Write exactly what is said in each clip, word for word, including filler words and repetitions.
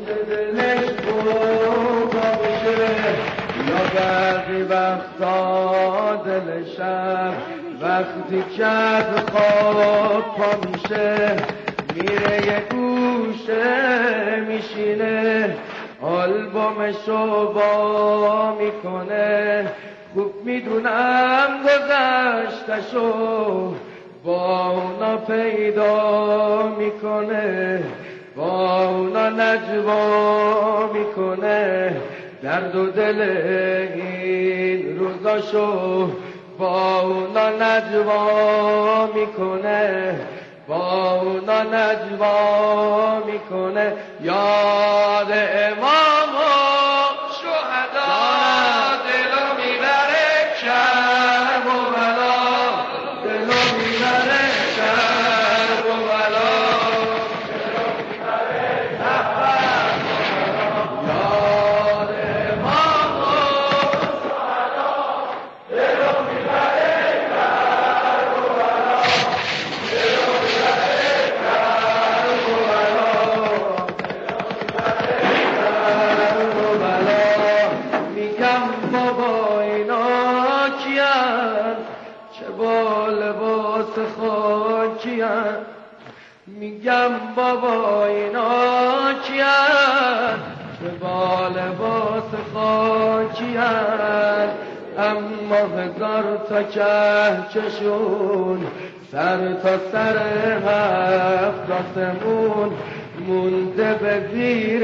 دلش بودا میشه یا برقی وقتا دلشم وقتی که از خواب پا میشه میره یه گوشه میشینه آلبومشو با میکنه خوب میدونم گذشتشو با اونا پیدا میکنه با اونا نجوا میکنه درد و دل این روزاشو با اونا نجوا میکنه با اونا نجوا میکنه یاد امام و شهدا دلو میبره کرب و بلا دلو میبره کرب و بلا دلو میبره کرب و بلا یاد امام و شهدا دلو میبره کرب و بلا دلو میبره کرب و بلا میگم بابا اینا کیان چه با لباس خاکیان میگم بابا اینا کیان چه با لباس خاکیان اما هزار تا کهکشون سر تا سر هفت آسمون مونده به زیر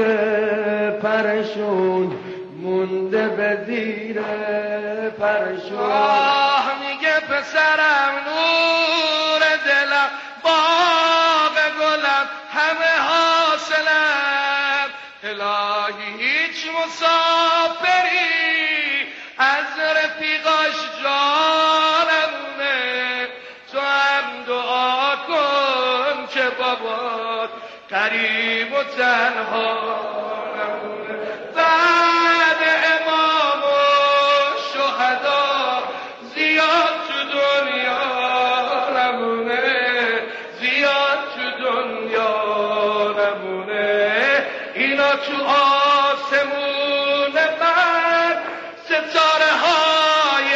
پرشون مونده به زیر پرشون آه میگه پسرم نور دلم باغ گلم همه حاصلم الهی هیچ مسافری از رفیقاش جانمونه تو هم دعا کن که بابات قریب و تنها نمونه بعد امام و شهدا زیاد تو دنیا نمونه زیاد تو دنیا نمونه اینا تو آسمون من ستاره های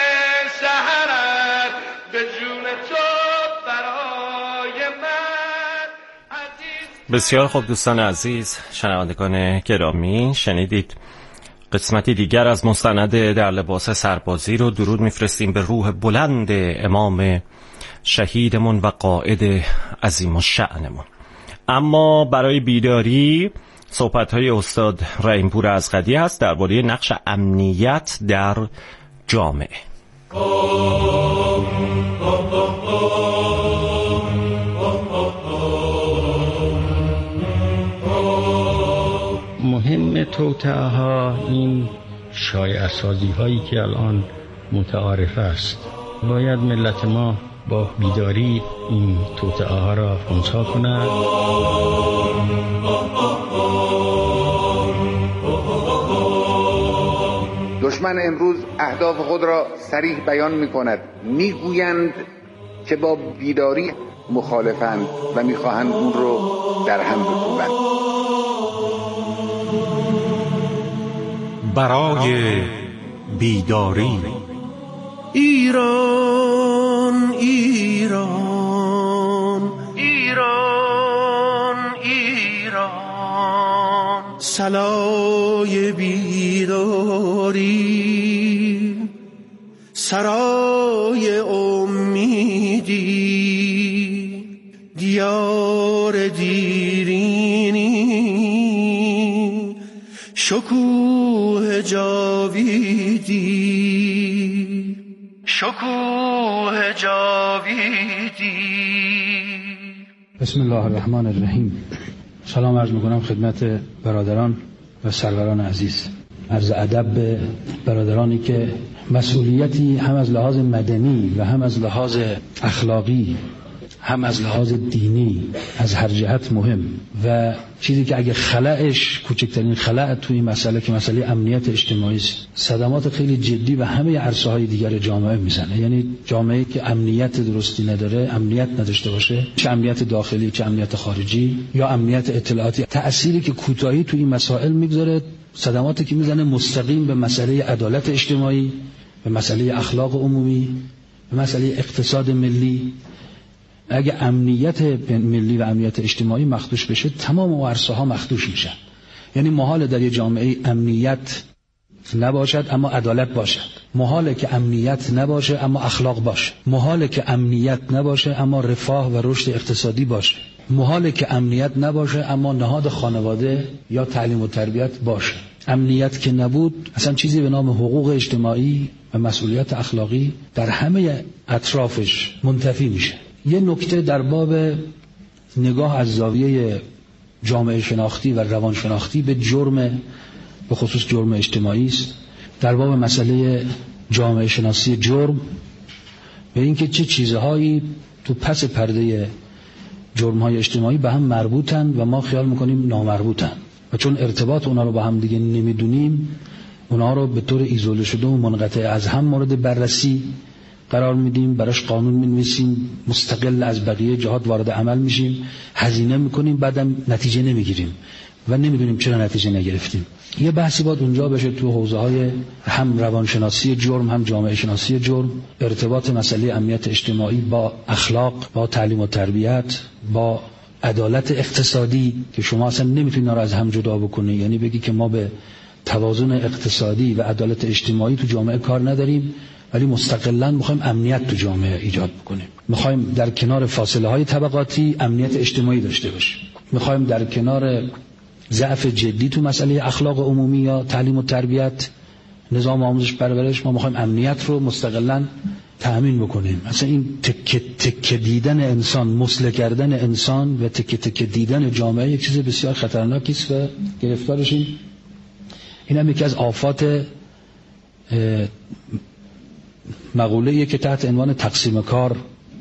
سحرن به جون تو برای من عزیز. بسیار خوب دوستان عزیز، شنوندگان گرامی، شنیدید قسمتی دیگر از مستند در لباس سربازی رو. درود میفرستیم به روح بلند امام شهیدمون و قائد عظیم الشأنمون. اما برای بیداری صحبت‌های استاد رحیم‌پور ازغدی هست درباره نقش امنیت در جامعه. مهم توطئه ها این شایعه سازی هایی که الان متعارف است. باید ملت ما با بیداری این توطئه ها را خنثی کند. دشمن امروز اهداف خود را صریح بیان می کند. می گویند که با بیداری مخالفند و می خواهند اون رو در هم بکوبند. برای بیداری ایران ایران ایران ایران سلای بیداری سرای امیدی دیار دیرینی شکوه جاویدی شکوه جاویدی. بسم الله الرحمن الرحیم. سلام عرض میکنم خدمت برادران و سروران عزیز. عرض ادب به برادرانی که مسئولیتی هم از لحاظ مدنی و هم از لحاظ اخلاقی هم از لحاظ دینی از هر جهت مهم و چیزی که اگه خلأش کوچکترین خلأ توی این مسئله که مسئله امنیت اجتماعی است، صدمات خیلی جدی و همه عرصه‌های دیگر جامعه میزنه. یعنی جامعه‌ای که امنیت درستی نداره، امنیت نداشته باشه، چه امنیت داخلی چه امنیت خارجی یا امنیت اطلاعاتی، تأثیری که کوتاهی توی این مسائل میگذاره، صدماتی که میزنه مستقیم به مسئله عدالت اجتماعی، به مسئله اخلاق عمومی، به مسئله اقتصاد ملی. اگه امنیت ملی و امنیت اجتماعی مخدوش بشه، تمام عرصه‌ها مخدوش میشن. یعنی محال در یه جامعه امنیت نباشد اما عدالت باشد، محاله که امنیت نباشه اما اخلاق باشه، محاله که امنیت نباشه اما رفاه و رشد اقتصادی باشه، محاله که امنیت نباشه اما نهاد خانواده یا تعلیم و تربیت باشه. امنیت که نبود، اصلا چیزی به نام حقوق اجتماعی و مسئولیت اخلاقی در همه اطرافش منتفی میشه. یه نکته در باب نگاه از زاویه جامعه شناختی و روان شناختی به جرم، به خصوص جرم اجتماعی است. در باب مسئله جامعه شناسی جرم، به اینکه چه چیزهایی تو پس پرده جرم‌های اجتماعی به هم مربوطن و ما خیال میکنیم نامربوطن و چون ارتباط اونا رو با هم دیگه نمیدونیم، اونا رو به طور ایزوله شده و منقطع از هم مورد بررسی قرار میدیم، براش قانون می‌نویسیم، مستقل از بقیه جهات وارد عمل میشیم، هزینه میکنیم، بعدم نتیجه نمیگیریم و نمیدونیم چرا نتیجه نگرفتیم. یه بحثی باید اونجا بشه تو حوزه‌های هم روانشناسی جرم هم جامعه شناسی جرم، ارتباط مسئله امنیت اجتماعی با اخلاق، با تعلیم و تربیت، با عدالت اقتصادی که شما اصلا نمیتونید اینا رو از هم جدا بکنید. یعنی بگی که ما به توازن اقتصادی و عدالت اجتماعی تو جامعه کار نداریم ولی مستقلاً می‌خوایم امنیت تو جامعه ایجاد بکنیم، می‌خوایم در کنار فاصله‌های طبقاتی امنیت اجتماعی داشته باشیم، می‌خوایم در کنار ضعف جدی تو مسئله اخلاق عمومی یا تعلیم و تربیت، نظام آموزش پرورش، ما می‌خوایم امنیت رو مستقلاً تأمین بکنیم. مثلا این تکه تکه دیدن انسان، مسله کردن انسان و تکه تکه دیدن جامعه یک چیز بسیار خطرناکی است و گرفتارشیم. این هم یکی از آفات مقوله‌ای که تحت عنوان تقسیم کار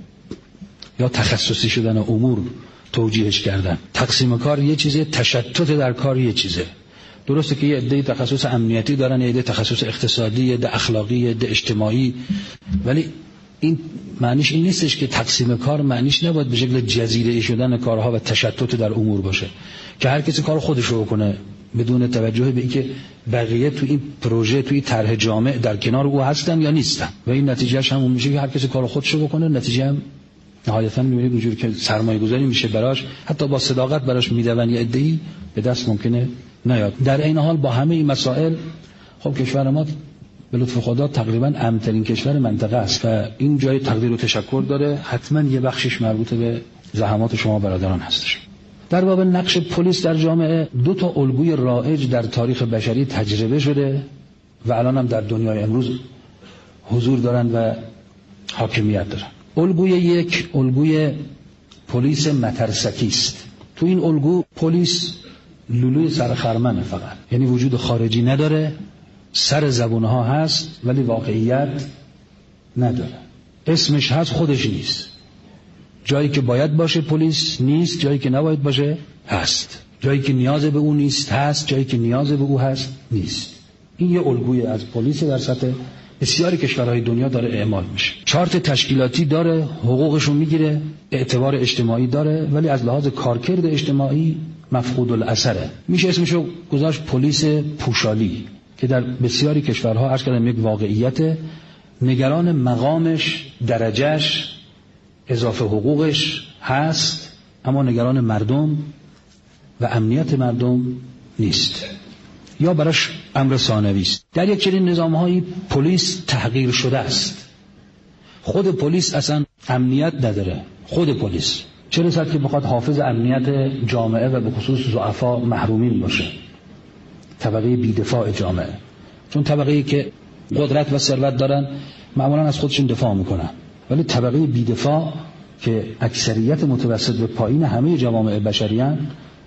یا تخصصی شدن امور توجیهش کردن. تقسیم کار یه چیزه، تشتت در کار یه چیزه. درسته که یه عده تخصص امنیتی دارن، یه عده تخصص اقتصادی، یه عده اخلاقی، یه عده اجتماعی، ولی این معنیش این نیستش که تقسیم کار معنیش نباید به شکل جزیره‌ای شدن کارها و تشتت در امور باشه که هر کسی کار خودش رو بکنه بدون توجه به اینکه بقیه تو این پروژه، توی طرح جامع در کنار او هستن یا نیستن و این نتیجهش همون میشه که هر کسی کار خودش رو بکنه. نتیجه هم نهایتاً می‌بینید اونجوری که سرمایه‌گذاری میشه براش، حتی با صداقت براش میدون یه عده‌ای، به دست ممکنه نیاد. در این حال با همه این مسائل خب کشور ما به لطف خدا تقریباً امن‌ترین کشور منطقه است و این جای تقدیر و تشکر داره. حتما یه بخشش مربوط به زحمات شما برادران هستش. در باب نقش پلیس در جامعه، دو تا الگوی رایج در تاریخ بشری تجربه شده و الان هم در دنیای امروز حضور دارن و حاکمیت دارن. الگوی یک، الگوی پلیس مترسکی است. تو این الگو پلیس لولوی سر خرمنه فقط، یعنی وجود خارجی نداره، سر زبونها هست ولی واقعیت نداره، اسمش هست خودش نیست. جایی که باید باشه پلیس نیست، جایی که نباید باشه هست، جایی که نیاز به اون نیست هست، جایی که نیاز به او هست نیست. این یه الگوی از پلیس در سطح بسیاری کشورهای دنیا داره اعمال میشه. چارت تشکیلاتی داره، حقوقشو میگیره، اعتبار اجتماعی داره، ولی از لحاظ کارکرد اجتماعی مفقود الاثره. میشه اسمشو گذاشت پلیس پوشالی که در بسیاری کشورها عرض کردم یک واقعیت، نگران مقامش، درجهش، اضافه حقوقش هست اما نگران مردم و امنیت مردم نیست یا براش امر ثانوی است. در یک چنین نظام‌هایی پلیس تحقیر شده است. خود پلیس اصلا امنیت نداره. خود پلیس چه رسد که بخواد حافظ امنیت جامعه و به خصوص ضعفا محرومین باشه، طبقه بی‌دفاع جامعه. چون طبقه‌ای که قدرت و ثروت دارن معمولا از خودشون دفاع میکنن، ولی طبقه بی‌دفاع که اکثریت متوسط به پایین همه جوامع بشریان،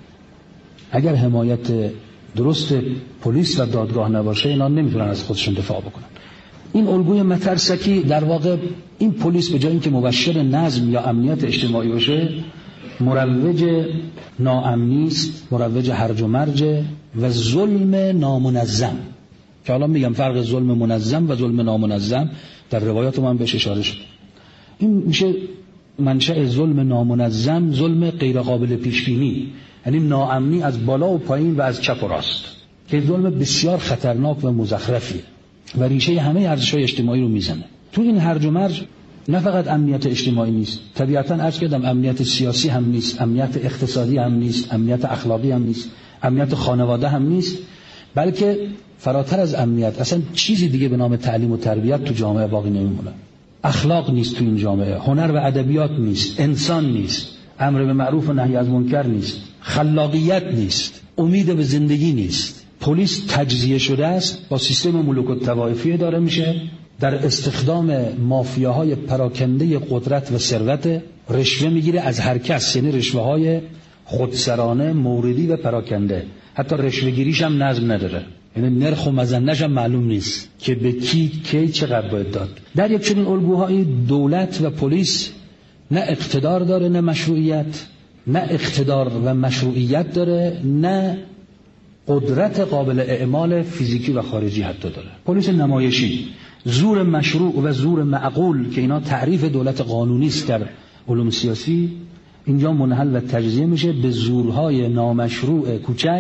اگر حمایت درست پلیس و دادگاه نباشه اینا نمیتونن از خودشون دفاع بکنن. این الگوی مترسکی در واقع این پلیس به جای اینکه مبشر نظم یا امنیت اجتماعی باشه مروج ناامنی است، مروج هرج و مرج و ظلم نامنظم، که حالا میگم فرق ظلم منظم و ظلم نامنظم در روایات من بهش اشاره شد. این میشه منشأ ظلم نامنظم، ظلم غیر قابل پیش بینی، یعنی ناامنی از بالا و پایین و از چپ و راست، که ظلم بسیار خطرناک و مزخرفیه و ریشه همه ارزش‌های اجتماعی رو میزنه. تو این هرج و مرج نه فقط امنیت اجتماعی نیست، طبیعتاً عرض کردم امنیت سیاسی هم نیست، امنیت اقتصادی هم نیست، امنیت اخلاقی هم نیست، امنیت خانواده هم نیست، بلکه فراتر از امنیت اصلا چیزی دیگه به نام تعلیم و تربیت تو جامعه باقی نمیمونه. اخلاق نیست تو این جامعه، هنر و ادبیات نیست، انسان نیست، امر به معروف و نهی از منکر نیست، خلاقیت نیست، امید به زندگی نیست. پلیس تجزیه شده است، با سیستم ملوک الطوایفی داره میشه، در استخدام مافیاهای پراکنده قدرت و ثروت، رشوه میگیره از هر کس، یعنی رشوه های خودسرانه موردی و پراکنده. حتی رشوه گیریش هم نظم نداره، یعنی نرخ و مزنش هم معلوم نیست که به کی کی چقدر باید داد. در یک چنین الگوهای دولت و پلیس نه اقتدار داره نه مشروعیت، نه اقتدار و مشروعیت داره نه قدرت قابل اعمال فیزیکی و خارجی حتی داره. پلیس نمایشی، زور مشروع و زور معقول که اینا تعریف دولت قانونی است در علوم سیاسی، اینجا منحل و تجزیه میشه به زورهای نامشروع کوچک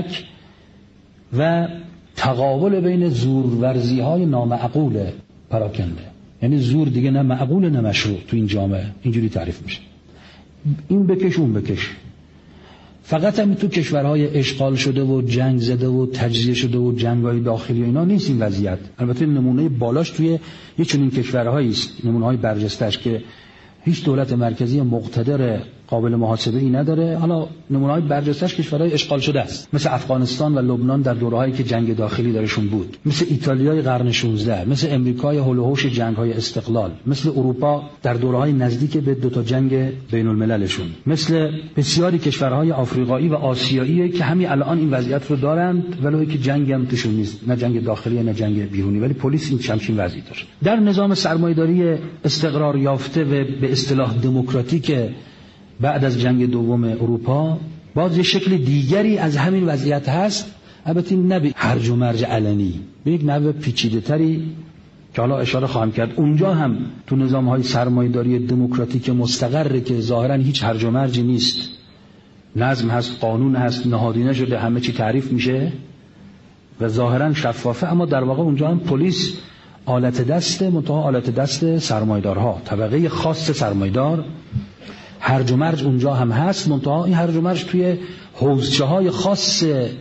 و تقابل بین زورورزی‌های نامعقول پراکنده. یعنی زور دیگه نه معقول نه مشروع تو این جامعه اینجوری تعریف میشه. این بکش اون بکش. فقط هم تو کشورهای اشغال شده و جنگ زده و تجزیه شده و جنگ‌های داخلی و اینا نیست این وضعیت. البته نمونه بالاش توی یه چنین کشورهایی است، نمونه‌های برجسته‌اش که هیچ دولت مرکزی مقتدر قابل محاسبه ای نداره. حالا نمونه‌های برجسته‌اش کشورهای اشغال شده است، مثل افغانستان و لبنان در دورهایی که جنگ داخلی درشون بود، مثل ایتالیای قرن شانزده، مثل امریکای هول و هوش جنگ‌های استقلال، مثل اروپا در دوره‌های نزدیک به دو تا جنگ بین‌المللشون، مثل بسیاری کشورهای آفریقایی و آسیایی که همین الان این وضعیت رو دارند، ولی که جنگی هم توشون نیست، نه جنگ داخلی نه جنگ بیرونی، ولی پلیس این چمچین وضعی داره. در نظام سرمایه‌داری استقرار یافته و به اصطلاح دموکراتیک بعد از جنگ دوم اروپا باز یه شکل دیگری از همین وضعیت هست، البته نه به هرج و مرج علنی، به یک نوع پیچیده تری که حالا اشاره خواهم کرد. اونجا هم تو نظام‌های سرمایه‌داری دموکراتیک مستقره که ظاهراً هیچ هرج و مرجی نیست، نظم هست، قانون هست، نهادینه شده، همه چی تعریف میشه و ظاهراً شفافه، اما در واقع اونجا هم پلیس آلت دست منتها آلت دست سرمایه‌دارها، طبقه خاص سرمایه‌دار. هرج و مرج اونجا هم هست، منتها این هرج و مرج توی حوزچه‌های خاص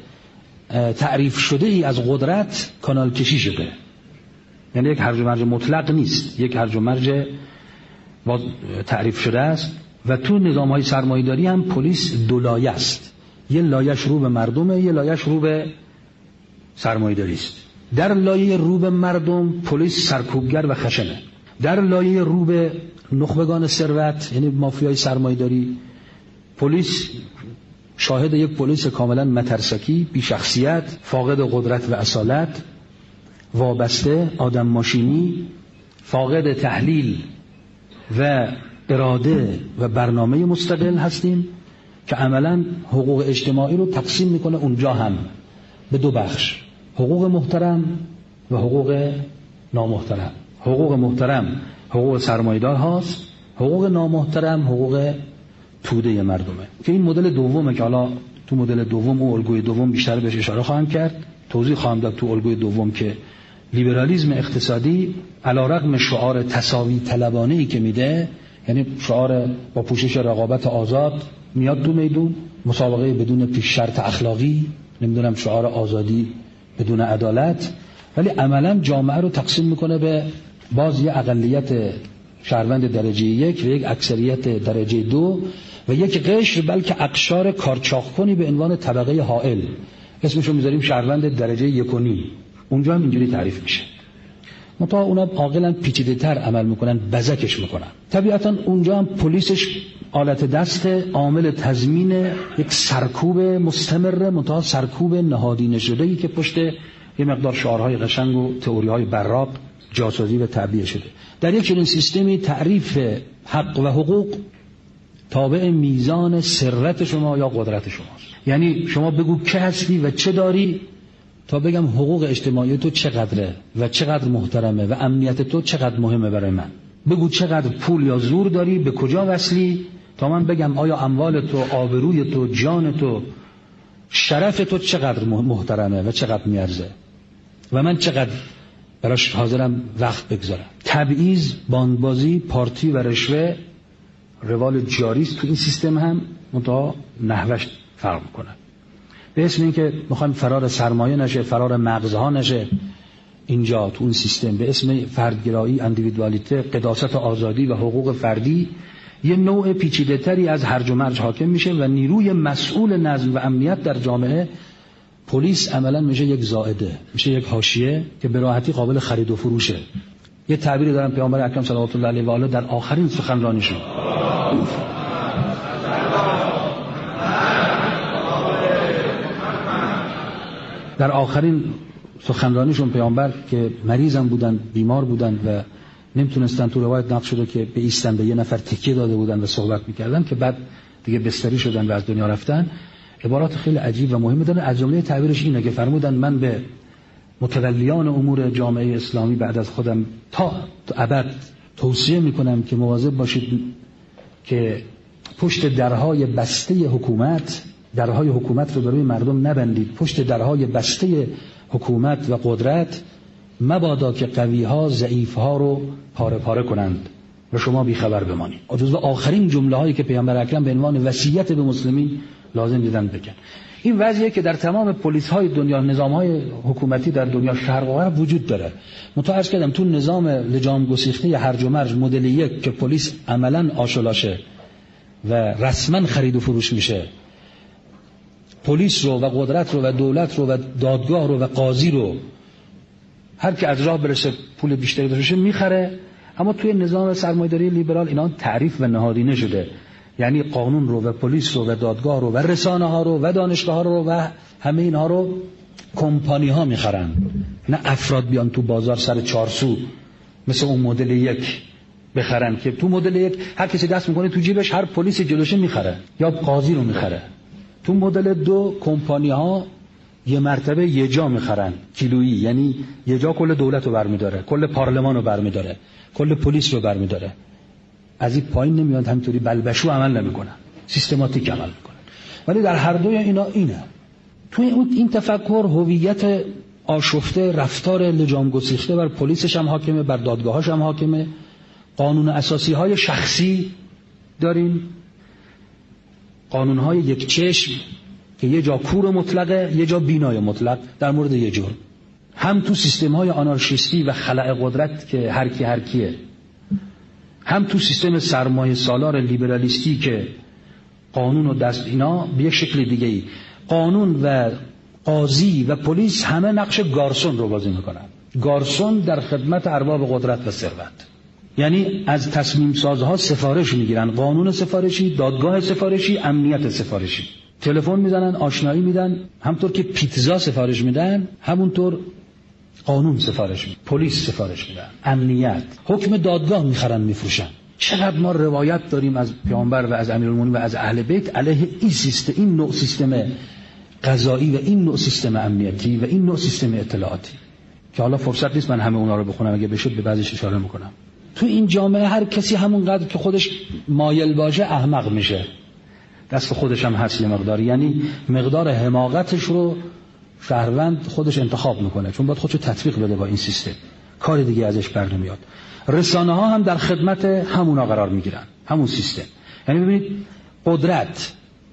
تعریف شده ای از قدرت کانال کشی شده، یعنی یک هرج و مرج مطلق نیست، یک هرج و مرج تعریف شده است. و تو نظام‌های سرمایه‌داری هم پلیس دو لایه است، یه لایه‌اش رو به مردمه، یه لایه‌اش رو به سرمایه‌داری است. در لایه رو به مردم پلیس سرکوبگر و خشنه، در لایه رو به نخبگان ثروت یعنی مافیای سرمایه‌داری پلیس شاهد یک پلیس کاملا مترسکی، بی شخصیت، فاقد قدرت و اصالت، وابسته، آدم ماشینی، فاقد تحلیل و اراده و برنامه مستقل هستیم که عملا حقوق اجتماعی رو تقسیم میکنه اونجا هم به دو بخش، حقوق محترم و حقوق نامحترم. حقوق محترم حقوق سرمایه‌دار هاست، حقوق نامحترم حقوق توده مردمه، که این مدل دومه که حالا تو مدل دوم و الگوی دوم بیشتر بهش اشاره خواهم کرد، توضیح خواهم داد تو الگوی دوم که لیبرالیسم اقتصادی علیرغم شعار تساوی طلبانه‌ای که میده، یعنی شعار با پوشش رقابت آزاد میاد تو میدون، مسابقه بدون پیش شرط اخلاقی، نمیدونم شعار آزادی بدون عدالت، ولی عملا جامعه رو تقسیم میکنه به باز یه اقلیت شهروند درجه یک و یک اکثریت درجه دو و یک قشر بلکه اقشار کارچاخ کنی به عنوان طبقه حائل، اسمشو میذاریم شهروند درجه یک و نیم. اونجا هم اینجوری تعریف میشه، منتها اونا عاقلا پیچیده تر عمل میکنن، بزکش میکنن. طبیعتا اونجا هم پلیسش آلت دست عامل تضمین یک سرکوب مستمر، منتها سرکوب نهادینه شده‌ای که پشت یه مقدار شعارهای قشنگ و تئوری‌های براق جاسازی و تعبیه شده. در یک چنین سیستمی تعریف حق و حقوق تابع میزان ثروت شما یا قدرت شماست. یعنی شما بگو که هستی و چه داری تا بگم حقوق اجتماعی تو چقدره و چقدر محترمه و امنیت تو چقدر مهمه برای من. بگو چقدر پول یا زور داری، به کجا وصلی، تا من بگم آیا اموال تو، آبروی تو، جان تو، شرف تو چقدر محترمه و چقدر میارزه و من چقدر براش حاضرم وقت بگذارم. تبعیض، باندبازی، پارتی و رشوه روال جاری است تو این سیستم هم، منتها نحوش فرق میکنه. به اسم این که میخوایم فرار سرمایه نشه، فرار مغزها نشه اینجا تو اون سیستم، به اسم فردگرایی، اندیویدوالیته، قداست آزادی و حقوق فردی یه نوع پیچیده تری از هرج و مرج حاکم میشه و نیروی مسئول نظم و امنیت در جامعه، پلیس، عملا میشه یک زائده، میشه یک حاشیه که به راحتی قابل خرید و فروشه. یه تعبیری دارن پیامبر اکرم صلوات الله علیه و آله در آخرین سخنرانیشون، در آخرین سخنرانیشون پیامبر که مریضم بودن، بیمار بودن و نمیتونستن، تو روایت نقل شده که به ایستن به یه نفر تکیه داده بودن و صحبت میکردن که بعد دیگه بستری شدن و از دنیا رفتن، عبارات خیلی عجیب و مهمی دارن. از جمله تعبیرش اینه که فرمودن من به متولیان امور جامعه اسلامی بعد از خودم تا ابد توصیه میکنم که مواظب باشید که پشت درهای بسته حکومت، درهای حکومت رو برای مردم نبندید، پشت درهای بسته حکومت و قدرت مبادا که قوی‌ها ضعیف‌ها رو پاره پاره کنند و شما بیخبر بمانید. جزو آخرین جمله هایی که پیامبر اکرم به عنوان وصیت به مسلمین لازم دیدن بگن. این وضعیه که در تمام پلیس های دنیا، نظام های حکومتی در دنیا شرق و غرب وجود داره. متعرض کردم تو نظام لجام گسیخته هرج و مرج مدل یک که پلیس عملاً آشلاشه و رسما خرید و فروش میشه، پلیس رو و قدرت رو و دولت رو و دادگاه رو و قاضی رو هر کی از راه برسه پول بیشتری داشته میخره. اما توی نظام سرمایه‌داری لیبرال اینا تعریف و نهادینه شده، یعنی قانون رو و پلیس رو و دادگاه رو و رسانه ها رو و دانشگاه ها رو و همه اینها رو کمپانی ها میخرن، نه افراد بیان تو بازار سر چارسو مثل اون مدل یک بخرن که تو مدل یک هر کسی دست میکنه تو جیبش، هر پلیس جلوشه میخره یا قاضی رو میخره. تو مدل دو کمپانی ها یه مرتبه یه جا میخرن، کیلویی، یعنی یه جا کل دولت رو برمیداره، کل پارلمان رو برمیداره، کل پلیس رو برمیداره. از این پایین نمیاد، همینطوری بلبشو عمل نمیکنن، سیستماتیک عمل میکنن. ولی در هر دوی اینا اینه. تو این تفکر هویت آشفته، رفتار لجام گسیخته بر پلیسش هم حاکمه، بر دادگاهاش هم حاکمه. قانون اساسی های شخصی داریم، قانون های یک چشم که یه جا کور مطلقه، یه جا بینای مطلق در مورد یه جرم. هم تو سیستم های آنارشیستی و خلأ قدرت که هر کی هر کیه، هم تو سیستم سرمایه سالار لیبرالیستی که قانون و دست اینا به یک شکل دیگه ای، قانون و قاضی و پلیس همه نقش گارسون رو بازی میکنن. گارسون در خدمت ارباب قدرت و ثروت، یعنی از تصمیم سازها سفارش میگیرن، قانون سفارشی، دادگاه سفارشی، امنیت سفارشی. تلفن میزنن، آشنایی میدن، همونطور که پیتزا سفارش میدن همونطور قانون سفارش میدن، پلیس سفارش میدن، امنیت، حکم دادگاه میخرن میفروشن. چقدر ما روایت داریم از پیامبر و از امیرالمومنین و از اهل بیت علیه این سیستم، این نوع سیستم قضایی و این نوع سیستم امنیتی و این نوع سیستم اطلاعاتی که حالا فرصت نیست من همه اونا رو بخونم، اگه بشه به بعضیش اشاره میکنم. تو این جامعه هر کسی همونقدر که خودش مایل باشه احمق میشه، دست خودش هم هست یه مقدار، یعنی مقدار حماقتش رو شهروند خودش انتخاب میکنه، چون باید خودشو تطبیق بده با این سیستم، کار دیگه ازش بر نمیاد. رسانه ها هم در خدمت همونا قرار میگیرن، همون سیستم. یعنی ببینید قدرت،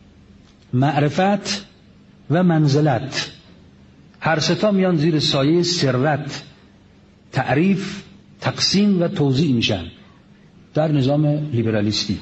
معرفت و منزلت هر ستا میان زیر سایه ثروت، تعریف، تقسیم و توزیع میشن در نظام لیبرالیستی.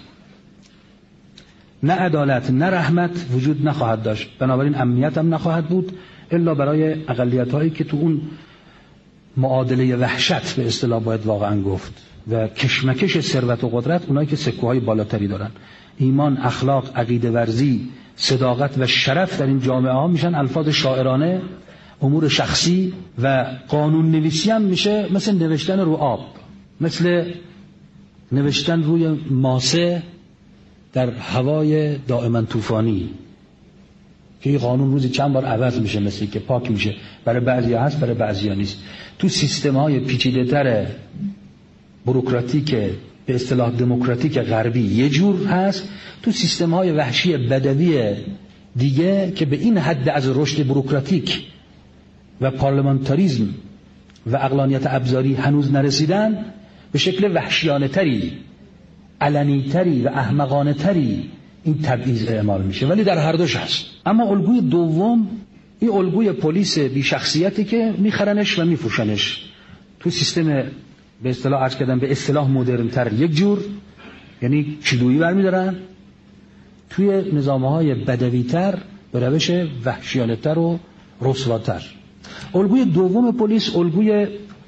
نه عدالت نه رحمت وجود نخواهد داشت، بنابراین امنیت هم نخواهد بود الا برای اقلیت هایی که تو اون معادله وحشت به اصطلاح باید واقعا گفت و کشمکش ثروت و قدرت، اونایی که سکوهای بالاتری دارن. ایمان، اخلاق، عقیده ورزی، صداقت و شرف در این جامعه ها میشن الفاظ شاعرانه، امور شخصی و قانون نویسی هم میشه مثل نوشتن رو آب، مثل نوشتن روی ماسه در هوای دائما طوفانی که این قانون روزی چند بار عوض میشه، مثل که پاک میشه. برای بعضیا هست، برای بعضیا نیست. تو سیستم‌های پیچیده‌تر بوروکراتیک به اصطلاح دموکراتیک غربی یه جور هست، تو سیستم‌های وحشی بدوی دیگه که به این حد از رشد بوروکراتیک و پارلمانتاریزم و عقلانیت ابزاری هنوز نرسیدن، به شکل وحشیانه تری، علنی تری و احمقانه تری این تبعیض اعمال میشه. ولی در هر دوش هست. اما الگوی دوم این الگوی پلیس بی شخصیتی که میخرنش و میفروشنش تو سیستم به اصطلاح عرض کردم به اصطلاح مدرن تر یک جور، یعنی کیلویی برمیدارن، توی نظامهای بدوی تر به روش وحشیانه تر و رسواتر. الگوی دوم پلیس الگوی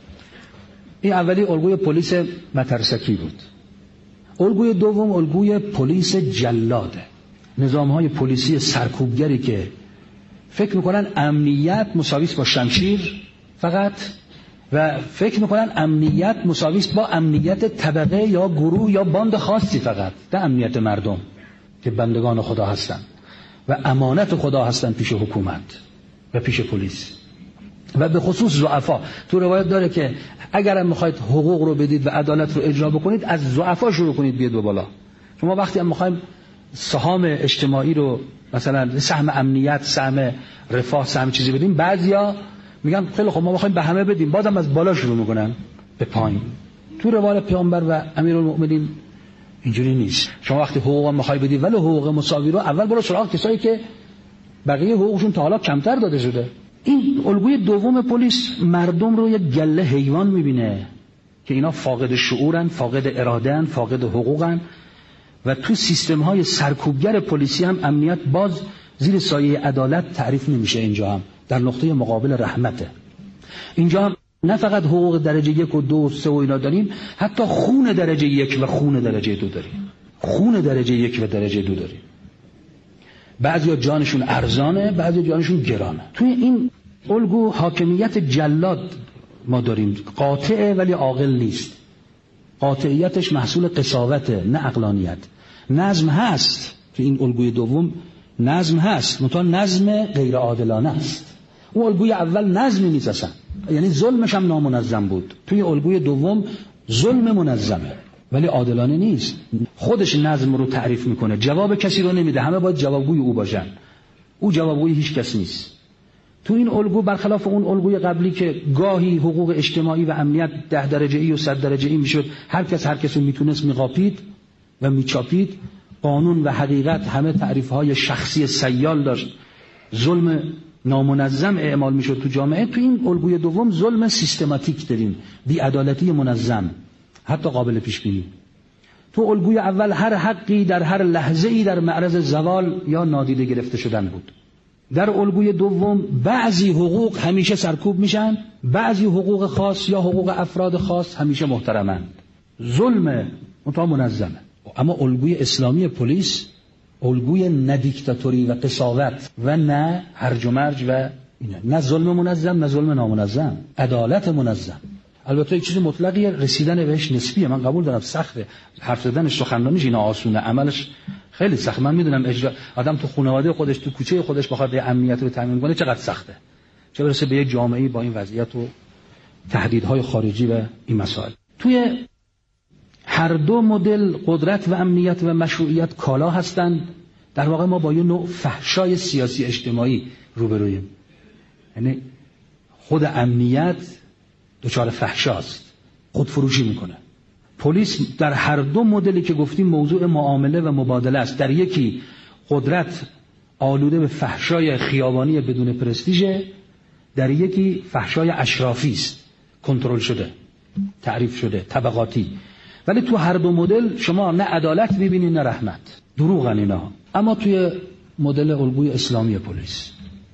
این اولی الگوی پلیس مترسکی بود. الگوی دوم الگوی پلیس جلاده. نظامهای پلیسی سرکوبگری که فکر میکنن امنیت مساویست با شمشیر فقط، و فکر میکنن امنیت مساویست با امنیت طبقه یا گروه یا باند خاصی فقط، نه امنیت مردم که بندگان خدا هستن و امانت خدا هستن پیش حکومت و پیش پلیس. و به خصوص ضعفا. تو روایت داره که اگرم میخواید حقوق رو بدید و عدالت رو اجرا بکنید، از ضعفا شروع کنید بیاد به بالا. شما وقتی هم میخوایم سهام اجتماعی رو مثلا سهم امنیت، سهم رفاه، سهم چیزی بدیم، بعضیا میگن خیلی خب ما میخوایم به همه بدیم، بازم از بالا شروع میکنن به پایین. تو روایت پیامبر و امیرالمؤمنین اینجوری نیست. شما وقتی حقوق هم میخوای بدید ولی حقوق مساوی رو، اول برو سراغ کسایی که بقیه حقوقشون تا حالا کمتر داده شده. این الگوی دوم پلیس مردم رو یک گله حیوان میبینه که اینا فاقد شعورن، فاقد ارادهن، فاقد حقوقن و تو سیستم‌های سرکوبگر پلیسی هم امنیت باز زیر سایه عدالت تعریف نمیشه. اینجا هم در نقطه مقابل رحمته. اینجا هم نه فقط حقوق درجه یک و دو و سه و اینا داریم، حتی خون درجه یک و خون درجه دو داریم. خون درجه یک و درجه دو داریم. بعضیا جانشون ارزانه، بعضیا جانشون گرانه. توی این الگو حاکمیت جلاد ما داریم، قاطعه ولی عاقل نیست. قاطعیتش محصول قساوته نه عقلانیت. نظم هست تو این الگوی دوم، نظم هست، منتها نظم غیر عادلانه است. اون الگوی اول نظمی نیست اصلا، یعنی ظلمش هم نامنظم بود. توی الگوی دوم ظلم منظمه ولی عادلانه نیست. خودش نظم رو تعریف میکنه، جواب کسی رو نمیده، همه باید جوابگوی او باشن. او جوابگوی هیچ کس نیست. تو این الگو برخلاف اون الگوی قبلی که گاهی حقوق اجتماعی و امنیت ده درجه ای و صد درجه ای میشد، هر کس هر کس رو میتونست میقاپید و میچاپید، قانون و حقیقت همه تعریفهای شخصی سیال داشت، ظلم نامنظم اعمال میشد تو جامعه. تو این الگوی دوم ظلم سیستماتیک داریم، بی‌عدالتی منظم، حتی قابل پیش بینی. تو الگوی اول هر حقی در هر لحظه‌ای در معرض زوال یا نادیده گرفته شدن بود. در الگوی دوم بعضی حقوق همیشه سرکوب میشن، بعضی حقوق خاص یا حقوق افراد خاص همیشه محترمند. ظلم منتها منظمه. اما الگوی اسلامی پلیس الگوی نه دیکتاتوری و قساوت و نه هرج و مرج و اینا، نه ظلم منظم نه ظلم نامنظم، عدالت منظم. البته یک چیز مطلقیه، رسیدن بهش نسبیه. من قبول دارم سخته، حرف زدنش سخنرانیش اینا آسونه، عملش خیلی سخت. من میدونم اجرا آدم تو خانواده خودش تو کوچه خودش بخواد امنیت رو تامین کنه چقدر سخته، چه برسه به یک جامعه با این وضعیت و تهدیدهای خارجی و این مسائل. توی هر دو مدل قدرت و امنیت و مشروعیت کالا هستند. در واقع ما با یه نوع فحشای سیاسی اجتماعی روبرویم، یعنی خود امنیت دچار فحشاست، خودفروشی میکنه. پلیس در هر دو مدلی که گفتیم موضوع معامله و مبادله است. در یکی قدرت آلوده به فحشای خیابانی بدون پرستیژه، در یکی فحشای اشرافی است، کنترل شده، تعریف شده، طبقاتی. ولی تو هر دو مدل شما نه عدالت می‌بینید نه رحمت. دروغن اینا. اما توی مدل الگوی اسلامی پلیس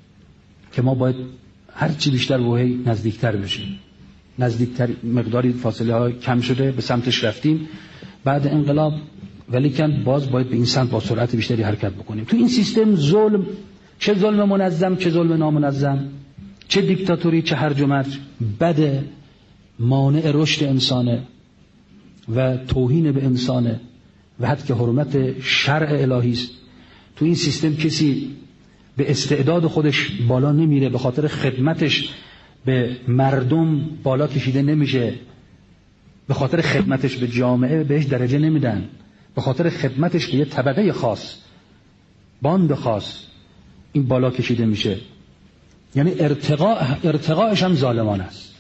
که ما باید هر چی بیشتر وحی نزدیکتر بشیم، نزدیکتر، مقداری فاصله ها کم شده، به سمتش رفتیم بعد انقلاب، ولی کن باز باید به این سمت با سرعت بیشتری حرکت بکنیم. تو این سیستم ظلم، چه ظلم منظم چه ظلم نامنظم، چه دیکتاتوری چه هرج و مرج بده، مانع رشد انسانه و توهین به انسانه و حتی که حرمت شرع الهی است. تو این سیستم کسی به استعداد خودش بالا نمیره، به خاطر خدمتش به مردم بالا کشیده نمیشه، به خاطر خدمتش به جامعه بهش درجه نمیدن، به خاطر خدمتش به یه طبقه خاص، باند خاص این بالا کشیده میشه. یعنی ارتقا ارتقاش هم ظالمانه است.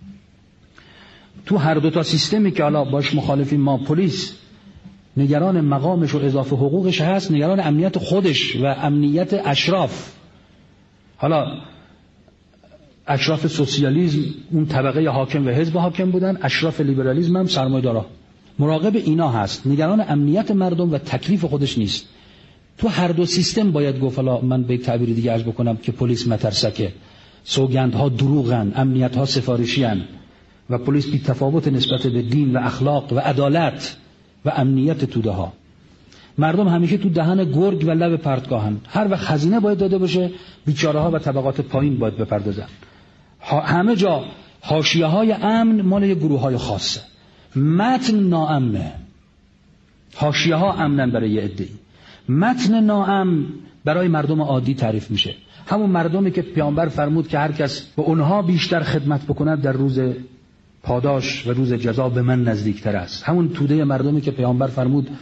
تو هر دو تا سیستمی که حالا باش مخالفیم ما، پلیس نگران مقامش و اضافه حقوقش هست، نگران امنیت خودش و امنیت اشراف. حالا اشراف سوسیالیسم اون طبقه حاکم و حزب حاکم بودن، اشراف لیبرالیسم هم سرمایه‌دارا. مراقب اینا هست، نگران امنیت مردم و تکلیف خودش نیست. تو هر دو سیستم باید گفت، حالا من به تعبیر دیگه عرض بکنم که پلیس مترسکه، سوگندها دروغن، امنیت‌ها سفارشی‌ان و پلیس بی تفاوت نسبت به دین و اخلاق و عدالت و امنیت توده ها. مردم همیشه تو دهن گرگ و لب پرتگاهن. هر وقت خزینه باید داده باشه، بیچاره ها و طبقات پایین باید بپردازن. همه جا حاشیه های امن مال یه گروه های خاصه، متن ناامنه. حاشیه ها امنن برای یه عده‌ای، متن ناامن برای مردم عادی تعریف میشه. همون مردمی که پیامبر فرمود که هر کس به اونها بیشتر خدمت بکند در روز پاداش و روز جزا به من نزدیکتر است. همون توده مردمی که پیامبر فرمود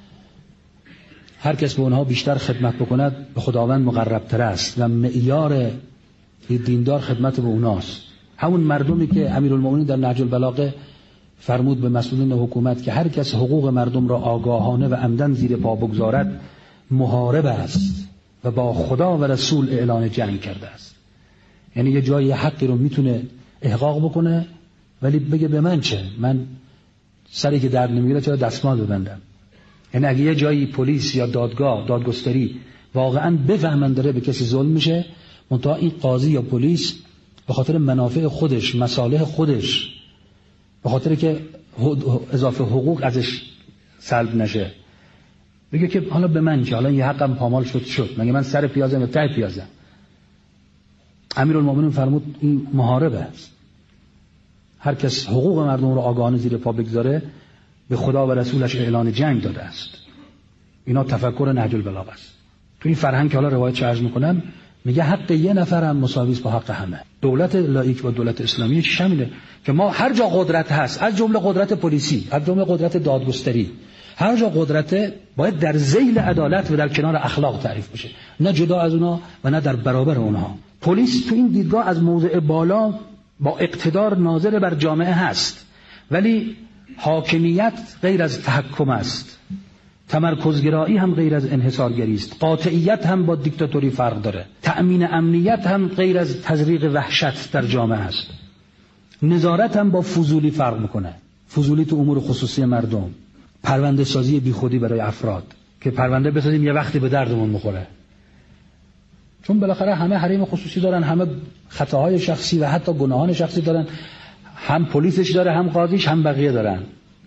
هر کس به اونها بیشتر خدمت بکند به خداوند مقربتر است و معیار دیندار خدمت به اوناست. همون مردمی که امیرالمومنین در نهج البلاغه فرمود به مسئولین حکومت که هر کس حقوق مردم را آگاهانه و عمدن زیر پا بگذارد محارب است و با خدا و رسول اعلان جنگ کرده است. یعنی یه جایی حقی رو میتونه احقاق بکنه ولی بگه به من چه، من سری که درد نمیگیره چرا دستمال ببندم. یعنی اگه یه جایی پلیس یا دادگاه دادگستری واقعا بفهمن داره به کسی ظلم میشه، منتها این قاضی یا پلیس به خاطر منافع خودش، مصالح خودش، به خاطر که اضافه حقوق ازش سلب نشه، بگه که حالا به من چه، حالا یه حقم پامال شد شد مگه من سر پیازم یا ته پیازم. امیرالمومنین فرمود این محاربه است. هر کس حقوق مردم رو آگاهانه زیر پا بگذاره به خدا و رسولش اعلان جنگ داده است. اینا تفکر نهج البلاغه است. تو این فرهنگ که حالا روایت چه عرض میکنم میگه حق یه نفر هم مساوی است با حق همه. دولت لاییک و دولت اسلامی چی شامله؟ که ما هر جا قدرت هست، از جمله قدرت پلیسی، از جمله قدرت دادگستری، هر جا قدرت باید در ذیل عدالت و در کنار اخلاق تعریف بشه، نه جدا از اونها و نه در برابر اونها. پلیس تو این دیدگاه از موضع بالا با اقتدار ناظر بر جامعه هست، ولی حاکمیت غیر از تحکم است، تمرکزگرایی هم غیر از انحصارگری است، قاطعیت هم با دیکتاتوری فرق داره، تأمین امنیت هم غیر از تزریق وحشت در جامعه است، نظارت هم با فضولی فرق میکنه، فضولی تو امور خصوصی مردم، پرونده سازی بیخودی برای افراد که پرونده بسازیم یه وقتی به دردمون میخوره، چون بالاخره همه حریم خصوصی دارن، همه خطاهای شخصی و حتی گناهان شخصی دارن، هم پلیسش داره، هم قاضیش، هم بقیه دارن.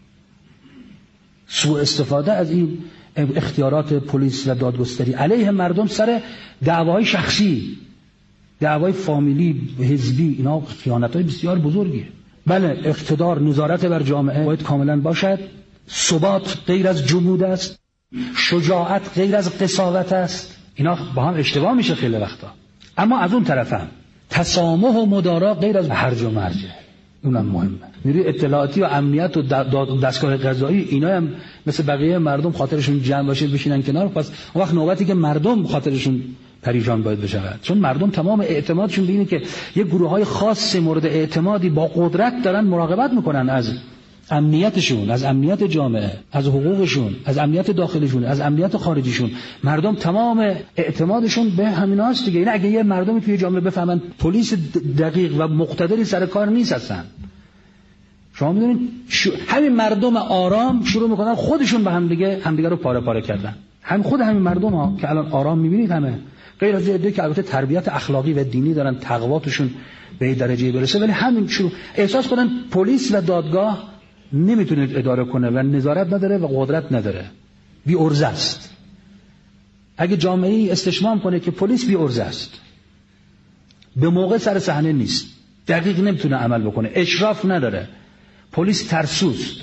سوء استفاده از این اختیارات پلیس و دادگستری علیه مردم سر دعواهای شخصی، دعوای فامیلی، حزبی، اینا خیانت‌های بسیار بزرگیه. بله، اقتدار، نظارت بر جامعه باید کاملا باشد. ثبات غیر از جمود است، شجاعت غیر از قساوت است. اینا با هم اشتباه میشه خیلی وقتا. اما از اون طرف هم تسامح و مدارا غیر از هرج و مرجه، اونم مهمه. نیروی اطلاعاتی و امنیت و دستگاه قضایی اینا هم مثل بقیه مردم خاطرشون جمع باشه بشینن کنار، پس اون وقت نوبتی که مردم خاطرشون پریشان باید بشود، چون مردم تمام اعتمادشون به اینه که یه گروه‌های خاص مورد اعتمادی با قدرت دارن مراقبت میکنن از امنیتشون، از امنیت جامعه، از حقوقشون، از امنیت داخلیشون، از امنیت خارجیشون. مردم تمام اعتمادشون به همیناست دیگه. این اگه یه مردمی توی جامعه بفهمن پلیس دقیق و مقتدری سر کار نیست هستن، شما میدونید شو... همین مردم آرام شروع میکنن خودشون به هم دیگه همدیگه رو پاره پاره کردن. هم خود همین مردم ها که الان آرام میبینید، همه غیر از عده که البته تربیت اخلاقی و دینی دارن، تقواتشون به این درجه برسه، ولی همین شروع احساس کنن پلیس و دادگاه نمیتونه اداره کنه و نظارت نداره و قدرت نداره، بی ارزه است. اگه جامعه استشمام کنه که پلیس بی ارزه است، به موقع سر صحنه نیست، دقیق نمیتونه عمل بکنه، اشراف نداره، پلیس ترسوست،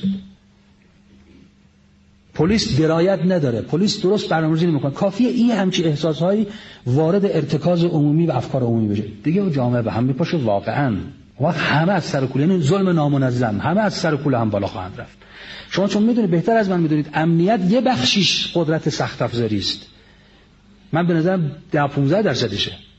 پلیس درایت نداره، پلیس درست برنامه‌ریزی نمیکنه. کافیه این همچین احساسهایی وارد ارتکاز عمومی و افکار عمومی بشه، دیگه جامعه به هم میپاشه واقعا. و همه از سر کوله، یعنی ظلم نامنظم، همه از سر کوله هم بالا خواهند رفت. شما چون میدونید، بهتر از من میدونید، امنیت یه بخشیش قدرت سخت افزاری است. من به نظرم ده پانزده درصدشه.